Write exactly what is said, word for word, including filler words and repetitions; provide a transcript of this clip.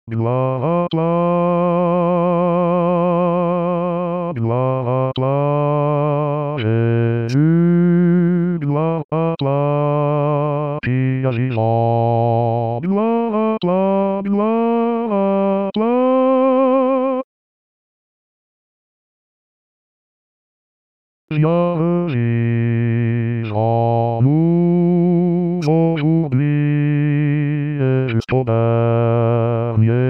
Bla bla bla bla Jésus bla bla Pia Gila bla bla bla bla Viens nous aujourd'hui est juste au dernier